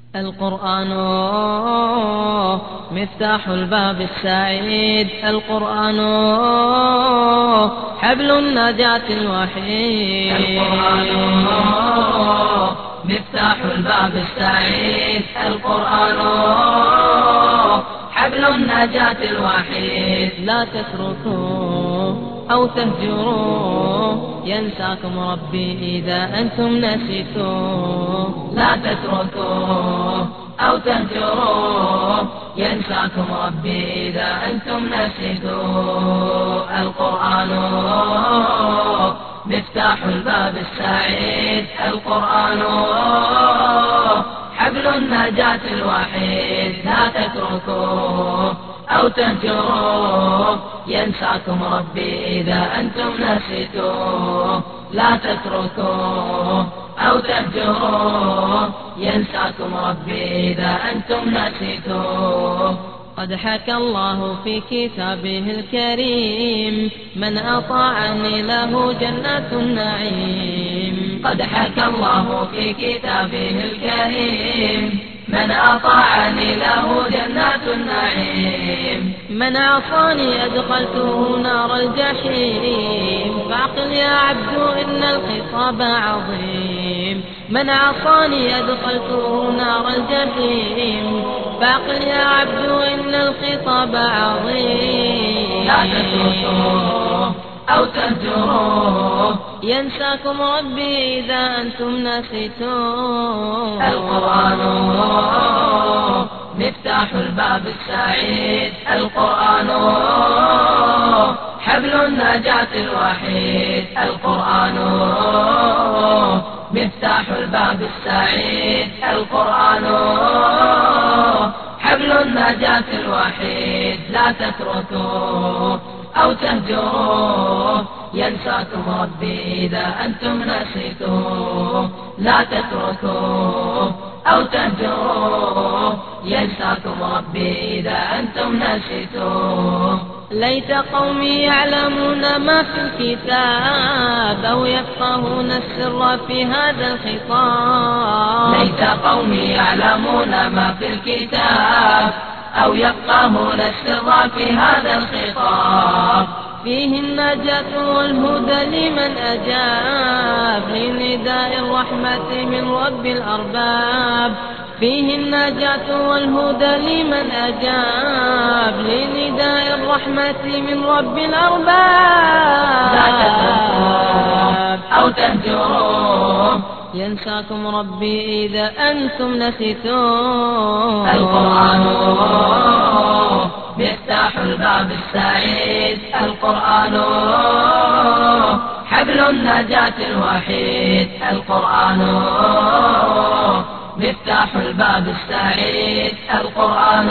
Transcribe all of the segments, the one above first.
القرآن مفتاح الباب السعيد، القرآن حبل النجاة الوحيد، القرآن مفتاح الباب السعيد، القرآن حبل النجاة الوحيد. لا تتركوا أو تهجروا ينساكم ربي إذا أنتم نسيتوا. لا تتركوا أو تهجروا ينساكم ربي إذا أنتم نسيتوا. القرآن مفتاح الباب السعيد، القرآن حبل النجاة الوحيد. لا تتركوا أو تهجروا ينساكم ربي إذا أنتم نسيتوا. لا تتركوا أو تهجروا ينساكم ربي إذا أنتم نسيتوا. قد حكى الله في كتابه الكريم من أطاعني له جنات النعيم. قد حكى الله في كتابه الكريم من أطاعني له جنات النعيم. من عصاني أدخلته نار الجحيم. فاعقل يا عبد إن الخطاب عظيم. من عصاني أدخلته نار الجحيم. فاعقل يا عبد إن الخطاب عظيم. لا تتركوه أو تهجروه ينساكم ربي إذا أنتم نسيتوه. القرآن مفتاح الباب السعيد، القرآن حبل النجاة الوحيد، القرآن مفتاح الباب السعيد، القرآن حبل النجاة الوحيد. لا تتركوه أو تهجروه ينساكم ربي إذا أنتم نسيتوه. لا تتركوه أو تهجروه ينساكم ربي إذا أنتم نسيتوه. ليت قومي يعلمون ما في الكتاب أو يفقهون السر في هذا الخطاب. ليت قومي يعلمون ما في الكتاب أو يفقهون السر في هذا الخطاب. فيه النجاة والهدى لمن أجاب لنداء الرحمة من رب الأرباب. فيه النجاة والهدى لمن أجاب لنداء الرحمة من رب الأرباب. لا تتركوه أو تهجروه ينساكم ربي إذا أنتم نسيتوه. القرآن مفتاح الباب السعيد، القرآن حبل النجاة الوحيد، القرآن مفتاح الباب السعيد، القرآن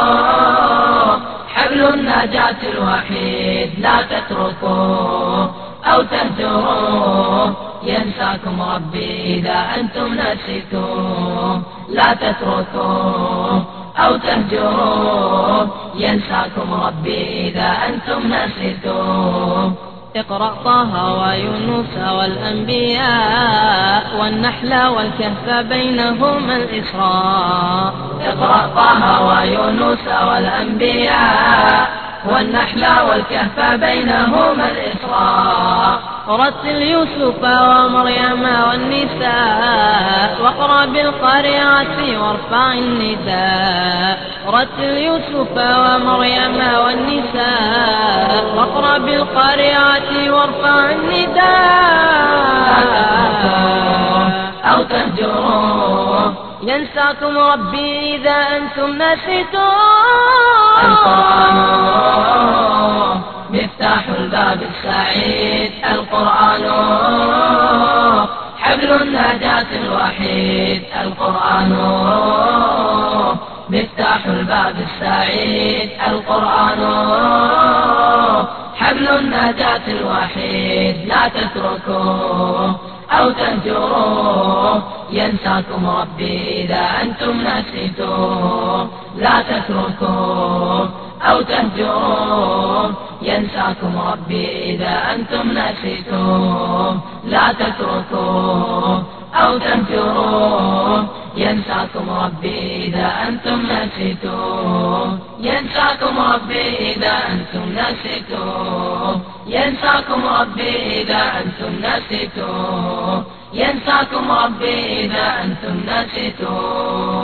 حبل النجاة الوحيد. لا تتركوه أو تهجروه ينساكم ربي إذا أنتم نسيتوه. لا تتركوه أو تهجروه ينساكم ربي إذا أنتم نسيتوه. اقرأ طه ويونس والأنبياء والنحل والكهف بينهما الإسراء. اقرأ طه ويونس والأنبياء والنحل والكهف بينهما الإسراء. رتل يوسف ومريم والنساء واقرأ بالقارعة وارفع النداء. رتل يوسف ومريم والنساء واقرأ بالقارعة وارفع النداء. أو تهجروه ينساكم ربي إذا أنتم نسيتوه. القرآن مفتاح الباب السعيد، القرآن حبل النجاة الوحيد، القرآن مفتاح الباب السعيد، القرآن حبل النجاة الوحيد. لا تتركوه أو تهجروه ينساكم ربي إذا أنتم نسيتوه. لا تتركوه أو تهجروه ينساكم ربي إذا أنتم نسيتوه. لا تتركوه أو تهجروه ينساكم ربي إذا أنتم نسيتوه، ينساكم ربي إذا أنتم نسيتوه، ينساكم ربي إذا أنتم نسيتوه، ينساكم ربي إذا أنتم نسيتوه.